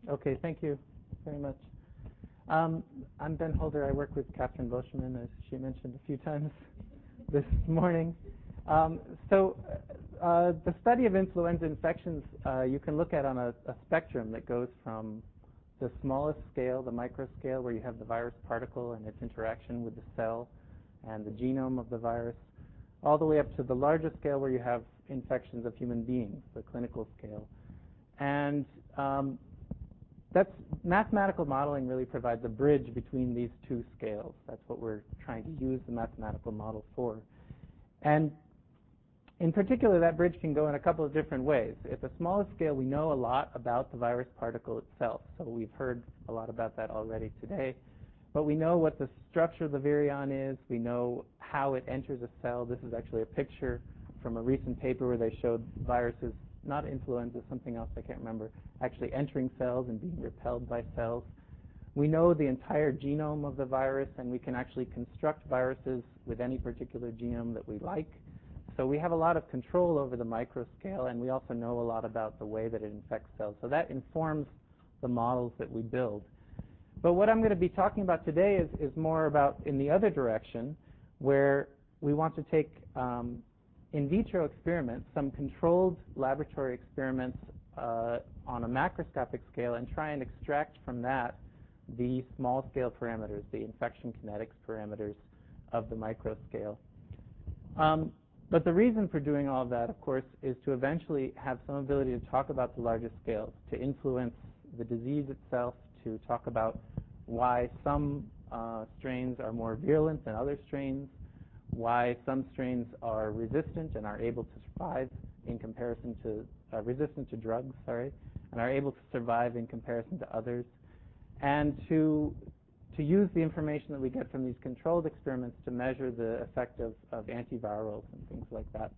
Okay, thank you very much. I'm Ben Holder. I work with Catherine Boschman, as she mentioned a few times this morning. The study of influenza infections you can look at on a spectrum that goes from the smallest scale, the microscale, where you have the virus particle and its interaction with the cell and the genome of the virus, all the way up to the largest scale where you have infections of human beings, the clinical scale. And that's mathematical modeling really provides a bridge between these two scales. That's what we're trying to use the mathematical model for. And in particular, that bridge can go in a couple of different ways. At the smallest scale, we know a lot about the virus particle itself. So we've heard a lot about that already today. But we know what the structure of the virion is. We know how it enters a cell. This is actually a picture from a recent paper where they showed viruses, not influenza, something else I can't remember, actually entering cells and being repelled by cells. We know the entire genome of the virus, and we can actually construct viruses with any particular genome that we like. So we have a lot of control over the microscale, and we also know a lot about the way that it infects cells. So that informs the models that we build. But what I'm going to be talking about today is more about in the other direction, where we want to take in vitro experiments, some controlled laboratory experiments on a macroscopic scale, and try and extract from that the small-scale parameters, the infection kinetics parameters of the microscale. But the reason for doing all of that, of course, is to eventually have some ability to talk about the largest scales, to influence the disease itself, to talk about why some strains are more virulent than other strains, why some strains are resistant and are able to survive in comparison to resistant to drugs, and are able to survive in comparison to others, and to use the information that we get from these controlled experiments to measure the effect of antivirals and things like that.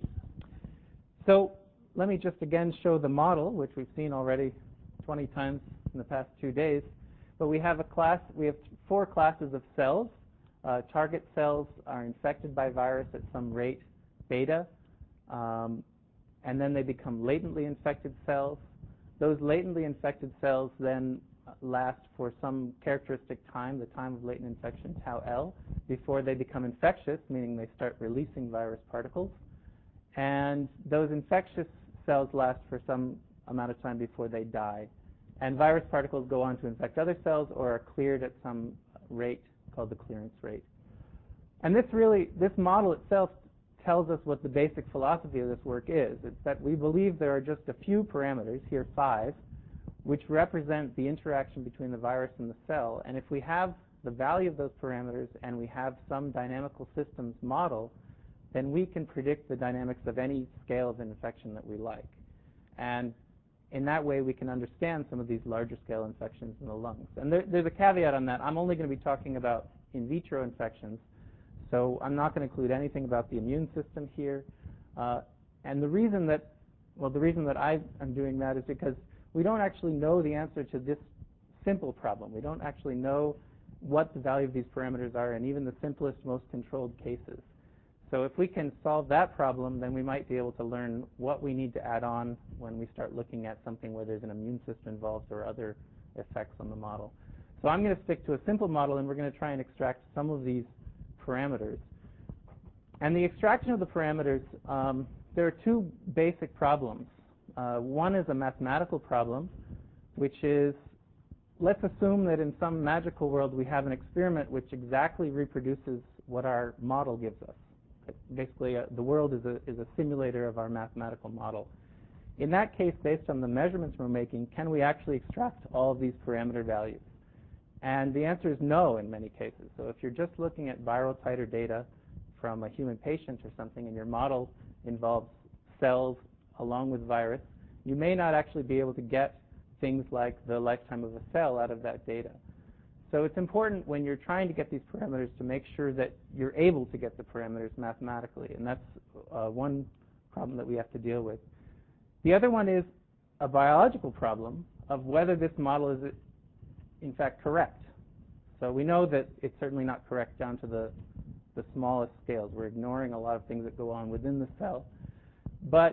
So let me just again show the model, which we've seen already 20 times in the past 2 days. But we have we have 4 classes of cells. Target cells are infected by virus at some rate, beta, and then they become latently infected cells. Those latently infected cells then last for some characteristic time, the time of latent infection, tau L, before they become infectious, meaning they start releasing virus particles. And those infectious cells last for some amount of time before they die. And virus particles go on to infect other cells or are cleared at some rate called the clearance rate. And this model itself tells us what the basic philosophy of this work is. It's that we believe there are just a few parameters, here 5, which represent the interaction between the virus and the cell. And if we have the value of those parameters and we have some dynamical systems model, then we can predict the dynamics of any scale of infection that we like. And in that way, we can understand some of these larger scale infections in the lungs. And there's a caveat on that. I'm only going to be talking about in vitro infections, so I'm not going to include anything about the immune system here. And the reason that I am doing that is because we don't actually know the answer to this simple problem. We don't actually know what the value of these parameters are in even the simplest, most controlled cases. So if we can solve that problem, then we might be able to learn what we need to add on when we start looking at something where there's an immune system involved or other effects on the model. So I'm going to stick to a simple model, and we're going to try and extract some of these parameters. And the extraction of the parameters, there are 2 basic problems. One is a mathematical problem, which is, let's assume that in some magical world we have an experiment which exactly reproduces what our model gives us. Basically, the world is a simulator of our mathematical model. In that case, based on the measurements we're making, can we actually extract all of these parameter values? And the answer is no in many cases. So if you're just looking at viral titer data from a human patient or something, and your model involves cells along with virus, you may not actually be able to get things like the lifetime of a cell out of that data. So it's important when you're trying to get these parameters to make sure that you're able to get the parameters mathematically, and that's one problem that we have to deal with. The other one is a biological problem of whether this model is in fact correct. So we know that it's certainly not correct down to the smallest scales. We're ignoring a lot of things that go on within the cell. But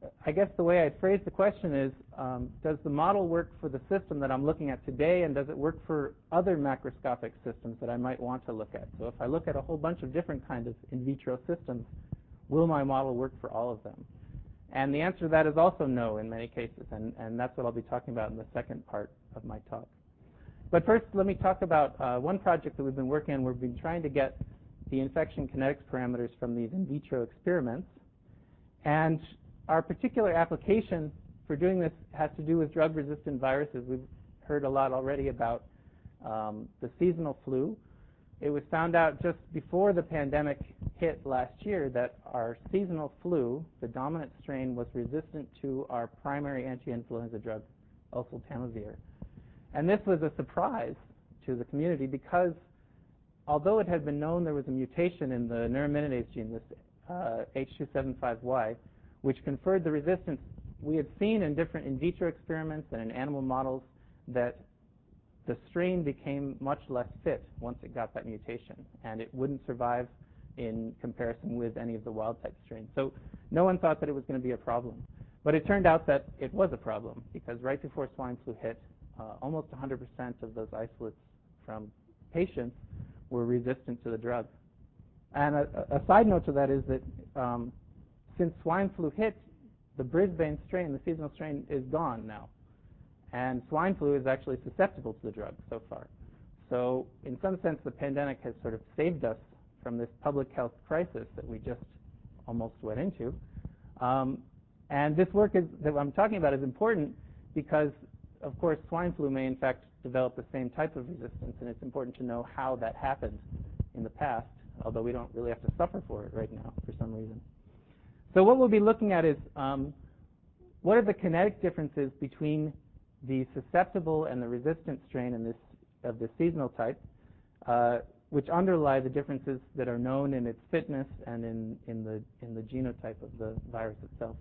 I guess the way I'd phrase the question is, does the model work for the system that I'm looking at today, and does it work for other macroscopic systems that I might want to look at? So if I look at a whole bunch of different kinds of in vitro systems, will my model work for all of them? And the answer to that is also no in many cases, and that's what I'll be talking about in the second part of my talk. But first, let me talk about one project that we've been working on. We've been trying to get the infection kinetics parameters from these in vitro experiments. And our particular application for doing this has to do with drug-resistant viruses. We've heard a lot already about the seasonal flu. It was found out just before the pandemic hit last year that our seasonal flu, the dominant strain, was resistant to our primary anti-influenza drug, oseltamivir. And this was a surprise to the community because although it had been known there was a mutation in the neuraminidase gene, this H275Y, which conferred the resistance, we had seen in different in vitro experiments and in animal models that the strain became much less fit once it got that mutation, and it wouldn't survive in comparison with any of the wild-type strains. So no one thought that it was going to be a problem. But it turned out that it was a problem, because right before swine flu hit, almost 100% of those isolates from patients were resistant to the drug. And a side note to that is that since swine flu hit, the Brisbane strain, the seasonal strain, is gone now. And swine flu is actually susceptible to the drug so far. So in some sense, the pandemic has sort of saved us from this public health crisis that we just almost went into. And this work that I'm talking about is important because, of course, swine flu may in fact develop the same type of resistance, and it's important to know how that happened in the past, although we don't really have to suffer for it right now for some reason. So what we'll be looking at is what are the kinetic differences between the susceptible and the resistant strain of this seasonal type, which underlie the differences that are known in its fitness and in the genotype of the virus itself.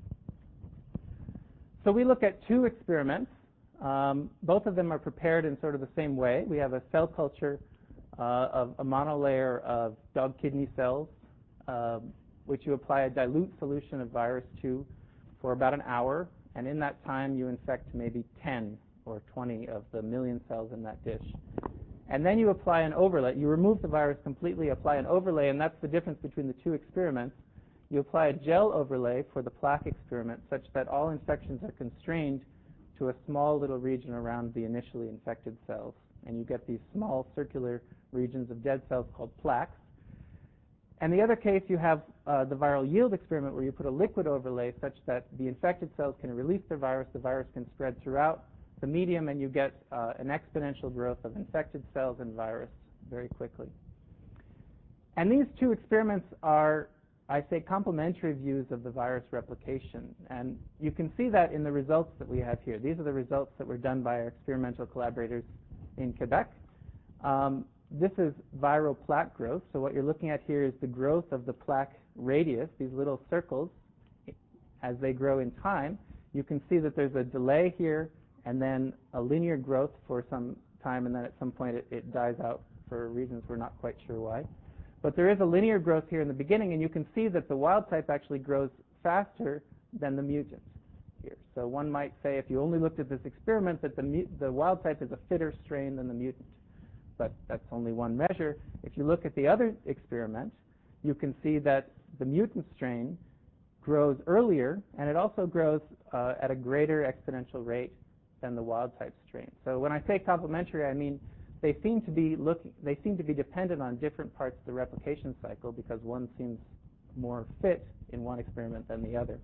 So we look at two experiments. Both of them are prepared in sort of the same way. We have a cell culture of a monolayer of dog kidney cells, which you apply a dilute solution of virus to for about an hour, and in that time you infect maybe 10 or 20 of the million cells in that dish. And then you apply an overlay. You remove the virus completely, apply an overlay, and that's the difference between the two experiments. You apply a gel overlay for the plaque experiment such that all infections are constrained to a small little region around the initially infected cells. And you get these small circular regions of dead cells called plaques. And the other case, you have the viral yield experiment where you put a liquid overlay such that the infected cells can release the virus can spread throughout the medium, and you get an exponential growth of infected cells and virus very quickly. And these two experiments are, I say, complementary views of the virus replication. And you can see that in the results that we have here. These are the results that were done by our experimental collaborators in Quebec. This is viral plaque growth. So what you're looking at here is the growth of the plaque radius, these little circles, as they grow in time. You can see that there's a delay here and then a linear growth for some time, and then at some point it dies out for reasons we're not quite sure why. But there is a linear growth here in the beginning, and you can see that the wild type actually grows faster than the mutant here. So one might say, if you only looked at this experiment, that the wild type is a fitter strain than the mutant. But that's only one measure. If you look at the other experiment, you can see that the mutant strain grows earlier, and it also grows at a greater exponential rate than the wild type strain. So when I say complementary, I mean they seem to be dependent on different parts of the replication cycle, because one seems more fit in one experiment than the other.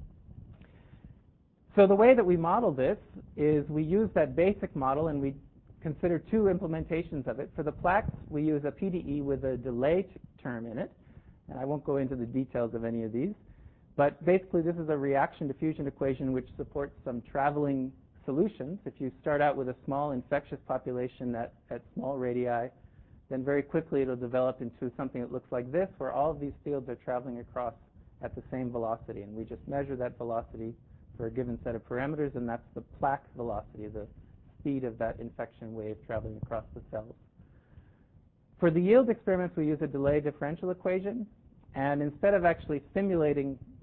So the way that we model this is we use that basic model, and we consider two implementations of it. For the plaques, we use a PDE with a delay term in it, and I won't go into the details of any of these. But basically, this is a reaction diffusion equation which supports some traveling solutions. If you start out with a small infectious population at small radii, then very quickly it'll develop into something that looks like this, where all of these fields are traveling across at the same velocity. And we just measure that velocity for a given set of parameters, and that's the plaque velocity, the speed of that infection wave traveling across the cells. For the yield experiments, we use a delay differential equation. And instead of actually simulating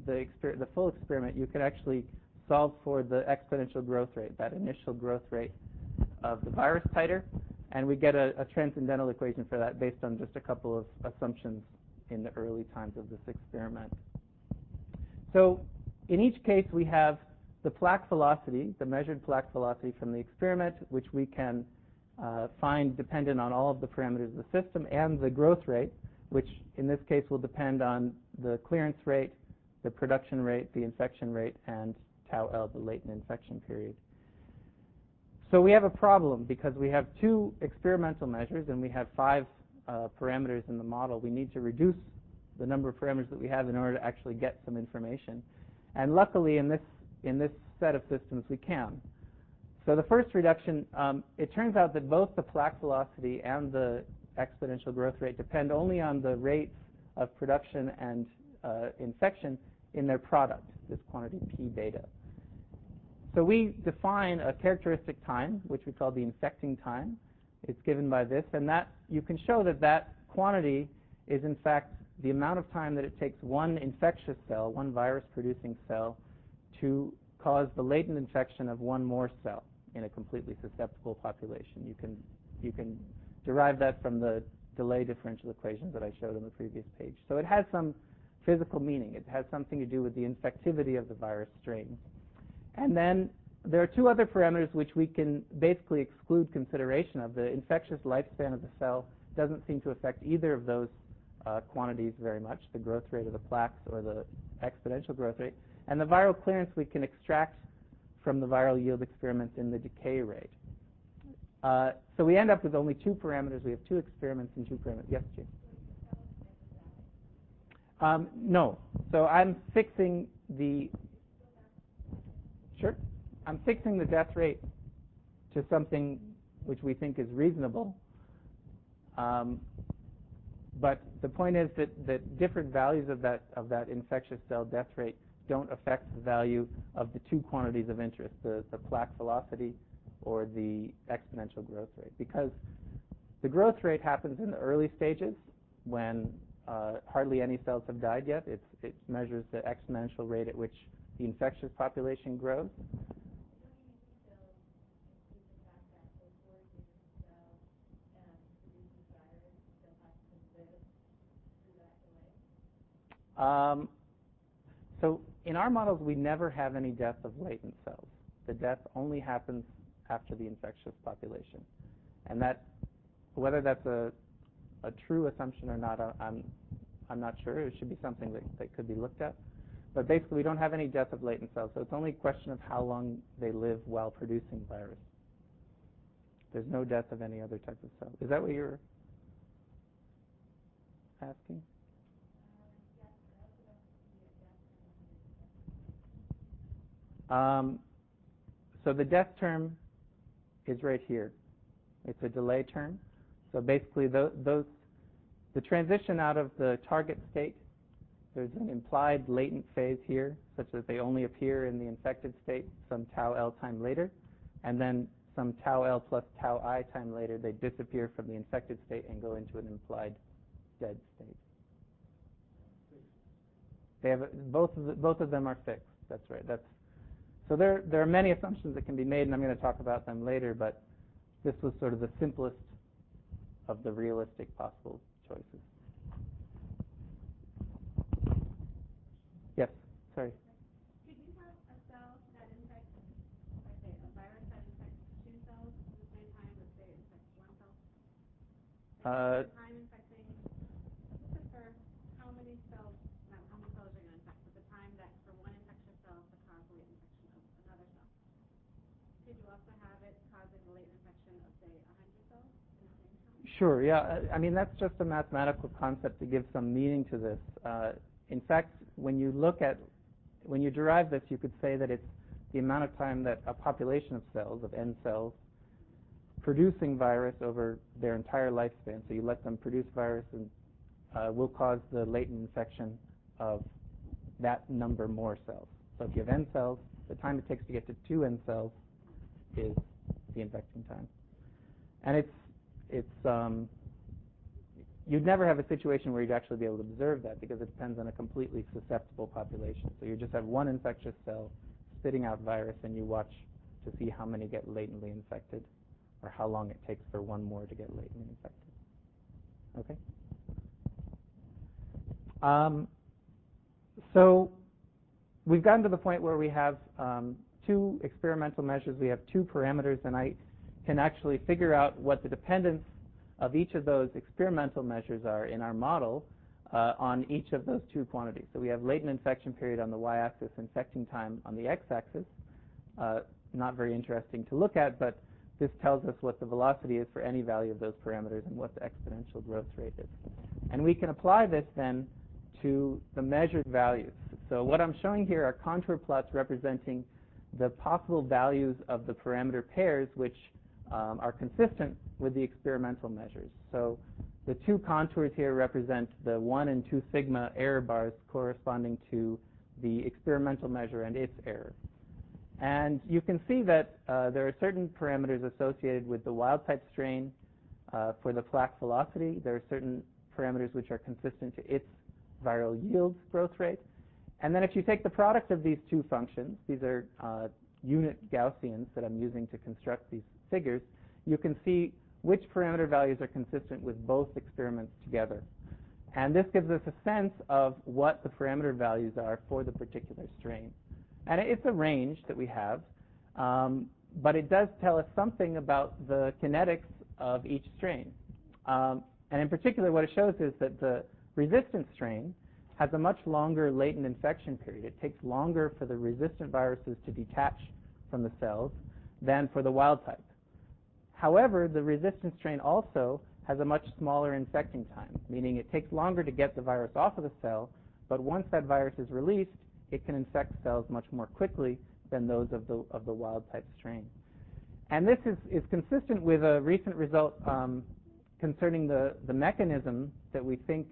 the full experiment, you could actually solve for the exponential growth rate, that initial growth rate of the virus titer, and we get a transcendental equation for that based on just a couple of assumptions in the early times of this experiment. So in each case, we have the plaque velocity, the measured plaque velocity from the experiment, which we can find dependent on all of the parameters of the system, and the growth rate, which in this case will depend on the clearance rate, the production rate, the infection rate, and tau L, the latent infection period. So we have a problem because we have 2 experimental measures and we have 5 parameters in the model. We need to reduce the number of parameters that we have in order to actually get some information. And luckily, in this set of systems, we can. So the first reduction, it turns out that both the plaque velocity and the exponential growth rate depend only on the rates of production and infection in their product, this quantity P beta. So we define a characteristic time, which we call the infecting time. It's given by this, and that you can show that that quantity is in fact the amount of time that it takes one infectious cell, one virus-producing cell, to cause the latent infection of one more cell in a completely susceptible population. You can derive that from the delay differential equations that I showed on the previous page. So it has some physical meaning. It has something to do with the infectivity of the virus strain. And then there are 2 other parameters which we can basically exclude consideration of. The infectious lifespan of the cell doesn't seem to affect either of those quantities very much, the growth rate of the plaques or the exponential growth rate. And the viral clearance we can extract from the viral yield experiments in the decay rate. So we end up with only 2 parameters. We have 2 experiments and 2 parameters. Yes, Jim? No. So I'm fixing the... Sure. I'm fixing the death rate to something which we think is reasonable. But the point is that different values of that infectious cell death rate don't affect the value of the 2 quantities of interest, the plaque velocity or the exponential growth rate. Because the growth rate happens in the early stages when hardly any cells have died yet. It measures the exponential rate at which the infectious population grows. So in our models, we never have any death of latent cells. The death only happens after the infectious population. And that, whether that's a true assumption or not, I'm not sure. It should be something that could be looked at. But basically, we don't have any death of latent cells, so it's only a question of how long they live while producing virus. There's no death of any other type of cell. Is that what you're asking? So the death term is right here. It's a delay term. So basically, the transition out of the target state, there's an implied latent phase here, such that they only appear in the infected state some tau L time later, and then some tau L plus tau I time later, they disappear from the infected state and go into an implied dead state. They have both of them are fixed. That's right. So there are many assumptions that can be made, and I'm going to talk about them later. But this was sort of the simplest of the realistic possible choices. Yes, sorry. Could you have a cell that infects, like say, a virus that infects 2 cells at the same time, let's say it infects 1 cell? The time infecting, this is for how many cells, not how many cells you're going to infect, but the time that for one infectious cell to cause the latent infection of another cell. Could you also have it causing the latent infection of, say, 100 cells at the same time? Sure, yeah. I mean, that's just a mathematical concept to give some meaning to this. In fact, when you derive this, you could say that it's the amount of time that a population of cells, of N cells, producing virus over their entire lifespan. So you let them produce virus and will cause the latent infection of that number more cells. So if you have N cells, the time it takes to get to 2 N cells is the infecting time. And you'd never have a situation where you'd actually be able to observe that because it depends on a completely susceptible population. So you just have one infectious cell spitting out virus, and you watch to see how many get latently infected or how long it takes for one more to get latently infected. Okay? So we've gotten to the point where we have two experimental measures. We have two parameters, and I can actually figure out what the dependence of each of those experimental measures are in our model on each of those two quantities. So we have latent infection period on the y-axis, infecting time on the x-axis. Not very interesting to look at, but this tells us what the velocity is for any value of those parameters and what the exponential growth rate is. And we can apply this then to the measured values. So what I'm showing here are contour plots representing the possible values of the parameter pairs which are consistent with the experimental measures. So the two contours here represent the 1 and 2 sigma error bars corresponding to the experimental measure and its error. And you can see that there are certain parameters associated with the wild-type strain for the plaque velocity. There are certain parameters which are consistent to its viral yield growth rate. And then if you take the product of these two functions, these are unit Gaussians that I'm using to construct these figures, you can see which parameter values are consistent with both experiments together. And this gives us a sense of what the parameter values are for the particular strain. And it's a range that we have, but it does tell us something about the kinetics of each strain. And in particular, what it shows is that the resistant strain has a much longer latent infection period. It takes longer for the resistant viruses to detach from the cells than for the wild type. However, the resistant strain also has a much smaller infecting time, meaning it takes longer to get the virus off of the cell, but once that virus is released, it can infect cells much more quickly than those of the wild type strain. And this is consistent with a recent result concerning the mechanism that we think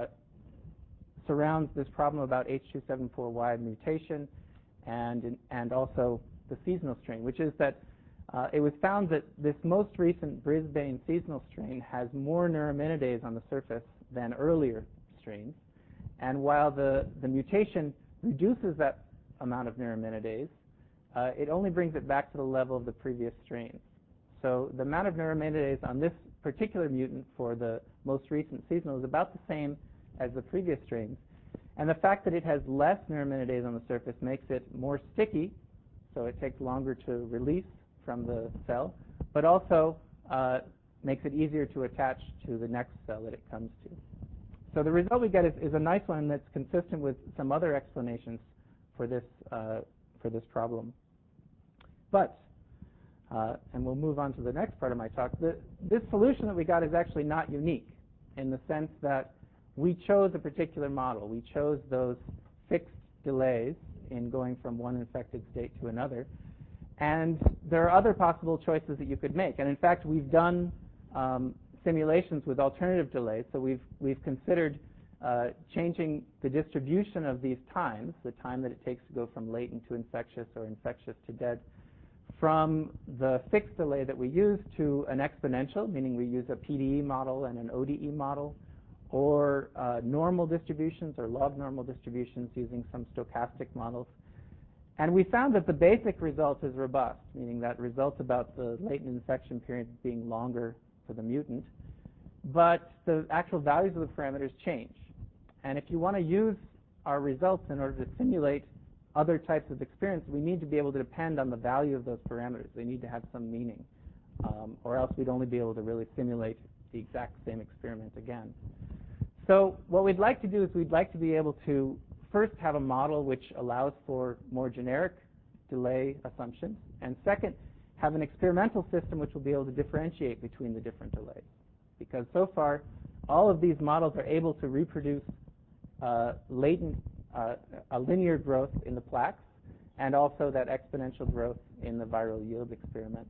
surrounds this problem about H274Y mutation and also the seasonal strain, which is that it was found that this most recent Brisbane seasonal strain has more neuraminidase on the surface than earlier strains. And while the mutation reduces that amount of neuraminidase, it only brings it back to the level of the previous strains. So the amount of neuraminidase on this particular mutant for the most recent seasonal is about the same as the previous strains. And the fact that it has less neuraminidase on the surface makes it more sticky, so it takes longer to release from the cell, but also makes it easier to attach to the next cell that it comes to. So the result we get is a nice one that's consistent with some other explanations for this problem. But, and we'll move on to the next part of my talk, this solution that we got is actually not unique in the sense that we chose a particular model. We chose those fixed delays in going from one infected state to another. And there are other possible choices that you could make. And in fact, we've done simulations with alternative delays. So we've considered changing the distribution of these times, the time that it takes to go from latent to infectious or infectious to dead, from the fixed delay that we use to an exponential, meaning we use a PDE model and an ODE model, or normal distributions or log normal distributions using some stochastic models. And we found that the basic result is robust, meaning that results about the latent infection period being longer for the mutant, but the actual values of the parameters change. And if you want to use our results in order to simulate other types of experience, we need to be able to depend on the value of those parameters. They need to have some meaning, or else we'd only be able to really simulate the exact same experiment again. So what we'd like to do is we'd like to be able to first have a model which allows for more generic delay assumptions, and second, have an experimental system which will be able to differentiate between the different delays. Because so far, all of these models are able to reproduce a linear growth in the plaques and also that exponential growth in the viral yield experiment.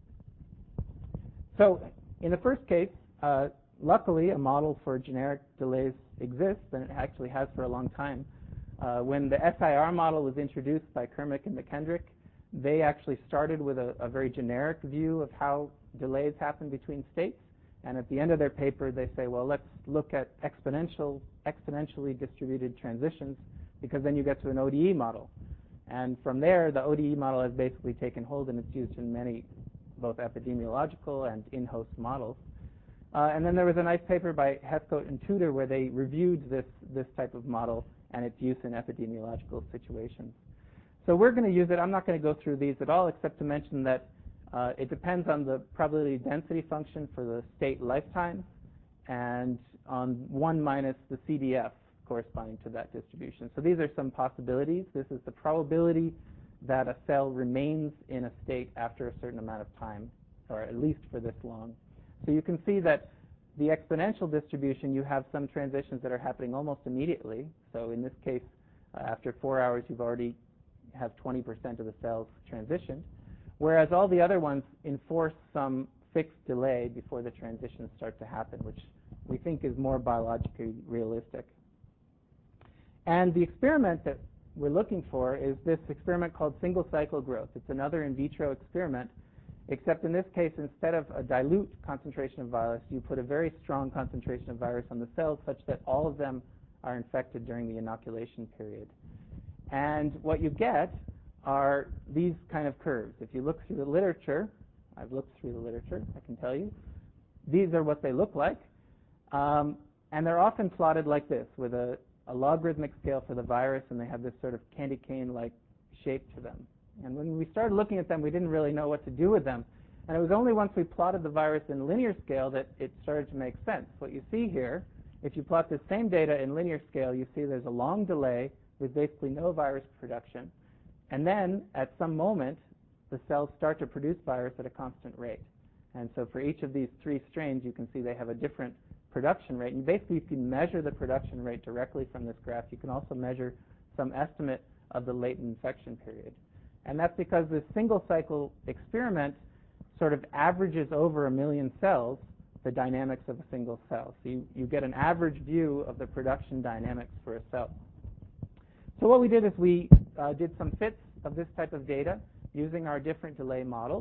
So in the first case, luckily, a model for generic delays exists, and it actually has for a long time. When the SIR model was introduced by Kermick and McKendrick, they actually started with a very generic view of how delays happen between states, And at the end of their paper, they say, well, let's look at exponentially distributed transitions, because then you get to an ODE model. And from there, the ODE model has basically taken hold, and it's used in many, both epidemiological and in-host models. And then there was a nice paper by Heathcote and Tudor where they reviewed this type of model and its use in epidemiological situations. So we're going to use it. I'm not going to go through these at all, except to mention that it depends on the probability density function for the state lifetime and on 1 minus the CDF corresponding to that distribution. So these are some possibilities. This is the probability that a cell remains in a state after a certain amount of time, or at least for this long. So you can see that the exponential distribution, you have some transitions that are happening almost immediately. So in this case, after 4 hours, you've already have 20% of the cells transitioned, whereas all the other ones enforce some fixed delay before the transitions start to happen, which we think is more biologically realistic. And the experiment that we're looking for is this experiment called single cycle growth. It's another in vitro experiment, except in this case, instead of a dilute concentration of virus, you put a very strong concentration of virus on the cells such that all of them are infected during the inoculation period. And what you get are these kind of curves. If you look through the literature, I've looked through the literature, I can tell you, these are what they look like. And they're often plotted like this, with a logarithmic scale for the virus, and they have this sort of candy cane-like shape to them. And when we started looking at them, we didn't really know what to do with them. And it was only once we plotted the virus in linear scale that it started to make sense. What you see here, if you plot the same data in linear scale, you see there's a long delay with basically no virus production. And then, at some moment, the cells start to produce virus at a constant rate. And so for each of these 3 strains, you can see they have a different production rate. And basically, you can measure the production rate directly from this graph. You can also measure some estimate of the latent infection period. And that's because this single cycle experiment sort of averages over 1 million cells the dynamics of a single cell. So you get an average view of the production dynamics for a cell. So what we did is we did some fits of this type of data using our different delay models.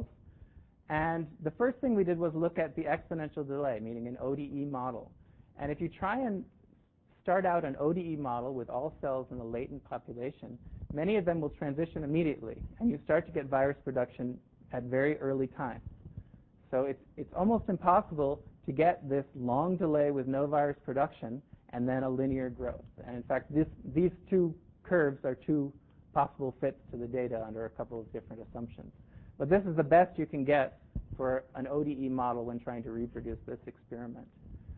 And the first thing we did was look at the exponential delay, meaning an ODE model. And if you try and start out an ODE model with all cells in the latent population, many of them will transition immediately, and you start to get virus production at very early time. So it's almost impossible to get this long delay with no virus production and then a linear growth. And in fact, these 2 curves are 2 possible fits to the data under a couple of different assumptions. But this is the best you can get for an ODE model when trying to reproduce this experiment.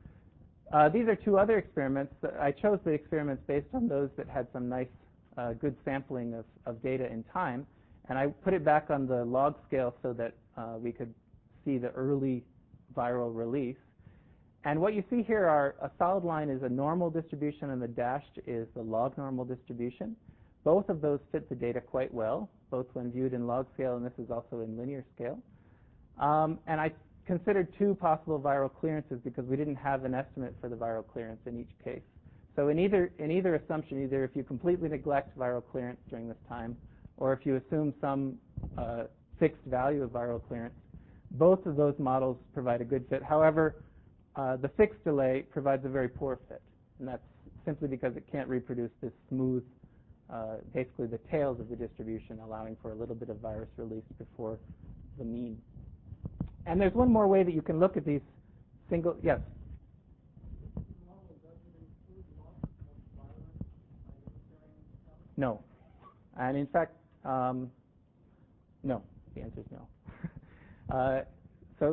These are 2 other experiments. I chose the experiments based on those that had some nice, good sampling of data in time. And I put it back on the log scale so that we could see the early viral release. And what you see here are a solid line is a normal distribution, and the dashed is the log normal distribution. Both of those fit the data quite well, both when viewed in log scale, and this is also in linear scale. And I considered 2 possible viral clearances because we didn't have an estimate for the viral clearance in each case. So in either assumption, either if you completely neglect viral clearance during this time, or if you assume some fixed value of viral clearance, both of those models provide a good fit. However, the fixed delay provides a very poor fit, and that's simply because it can't reproduce this smooth, basically the tails of the distribution, allowing for a little bit of virus release before the mean. And there's one more way that you can look at these single, yes? No. And in fact, no. The answer is no. So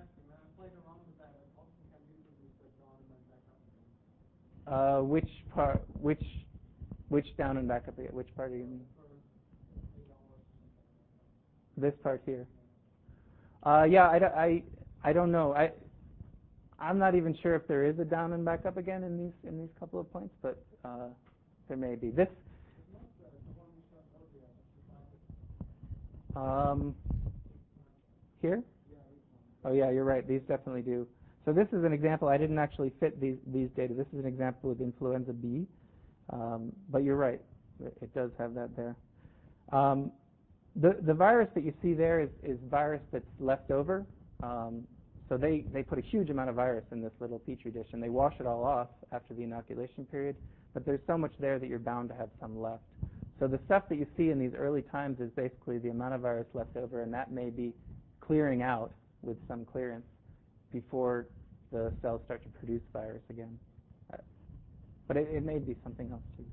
which part? Which down and back up again? Which part do you mean? This part here. Yeah, I don't know. I'm not even sure if there is a down and back up again in these couple of points, but there may be. This. Here? Oh yeah, you're right. These definitely do. So this is an example. I didn't actually fit these data. This is an example with influenza B, but you're right. It does have that there. The virus that you see there is virus that's left over. So they put a huge amount of virus in this little Petri dish, and they wash it all off after the inoculation period, but there's so much there that you're bound to have some left. So the stuff that you see in these early times is basically the amount of virus left over, and that may be clearing out with some clearance before the cells start to produce virus again. But it may be something else too.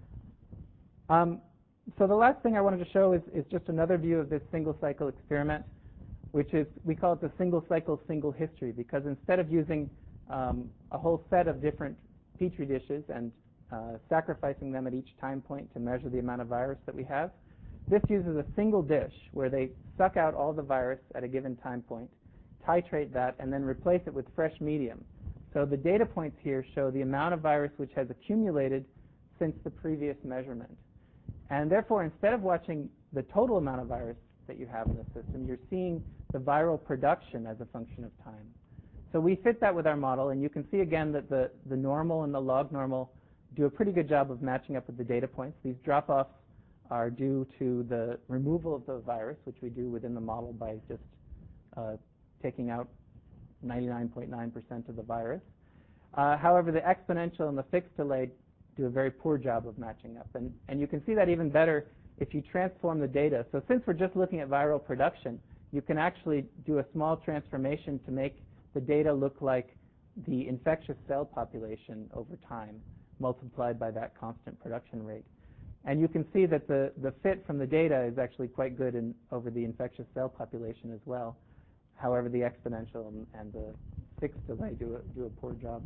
So the last thing I wanted to show is just another view of this single cycle experiment, which is, we call it the single cycle single history, because instead of using a whole set of different Petri dishes and sacrificing them at each time point to measure the amount of virus that we have, this uses a single dish where they suck out all the virus at a given time point, titrate that, and then replace it with fresh medium. So the data points here show the amount of virus which has accumulated since the previous measurement. And therefore, instead of watching the total amount of virus that you have in the system, you're seeing the viral production as a function of time. So we fit that with our model, and you can see again that the normal and the log normal do a pretty good job of matching up with the data points. These drop-offs are due to the removal of the virus, which we do within the model by just taking out 99.9% of the virus. However, the exponential and the fixed delay do a very poor job of matching up. And you can see that even better if you transform the data. So since we're just looking at viral production, you can actually do a small transformation to make the data look like the infectious cell population over time, multiplied by that constant production rate. And you can see that the fit from the data is actually quite good over the infectious cell population as well. However, the exponential and the fixed delay do a poor job.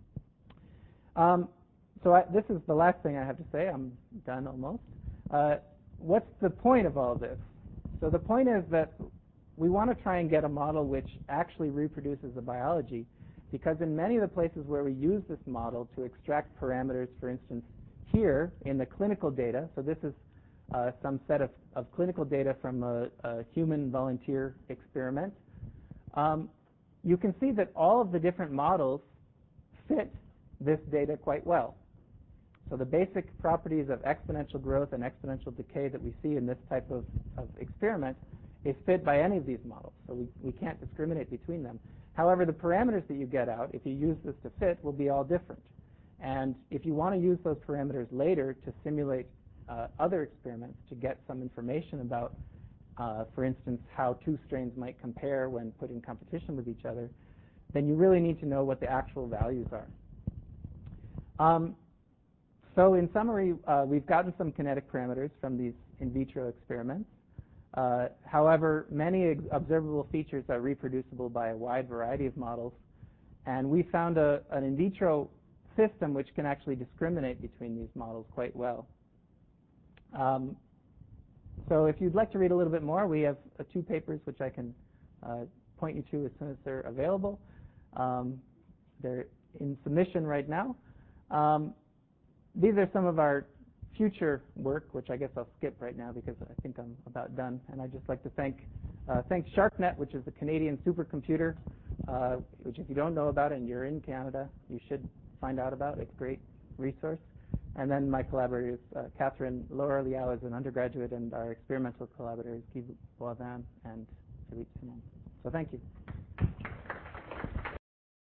This is the last thing I have to say. I'm done almost. What's the point of all this? So the point is that we want to try and get a model which actually reproduces the biology, because in many of the places where we use this model to extract parameters, for instance, here in the clinical data, so this is some set of clinical data from a human volunteer experiment, you can see that all of the different models fit this data quite well. So the basic properties of exponential growth and exponential decay that we see in this type of experiment is fit by any of these models. So we can't discriminate between them. However, the parameters that you get out, if you use this to fit, will be all different. And if you want to use those parameters later to simulate other experiments to get some information about, for instance, how two strains might compare when put in competition with each other, then you really need to know what the actual values are. So in summary, we've gotten some kinetic parameters from these in vitro experiments. However, many observable features are reproducible by a wide variety of models, and we found an in vitro system which can actually discriminate between these models quite well. So if you'd like to read a little bit more, we have 2 papers which I can point you to as soon as they're available. They're in submission right now. These are some of our future work, which I guess I'll skip right now because I think I'm about done. And I'd just like to thank SharpNet, which is the Canadian supercomputer, which if you don't know about it and you're in Canada, you should find out about. It's a great resource. And then my collaborators, Catherine Laura Liao is an undergraduate, and our experimental collaborators, Guy Boivin and Philippe Simon. So thank you.